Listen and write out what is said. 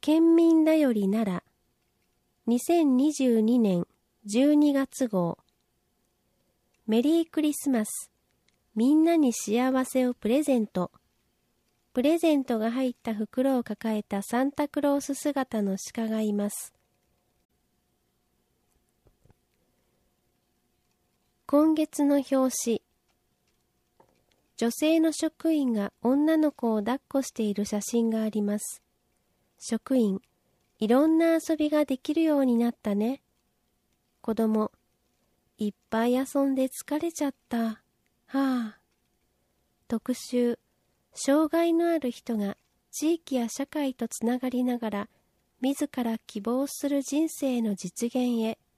県民だよりなら2022年12月号。メリークリスマス。みんなに幸せをプレゼント。プレゼントが入った袋を抱えたサンタクロース姿の鹿がいます。今月の表紙。女性の職員が女の子を抱っこしている写真があります。職員、いろんな遊びができるようになったね。子供、いっぱい遊んで疲れちゃった。はあ。特集、障害のある人が地域や社会とつながりながら自ら希望する人生の実現へ。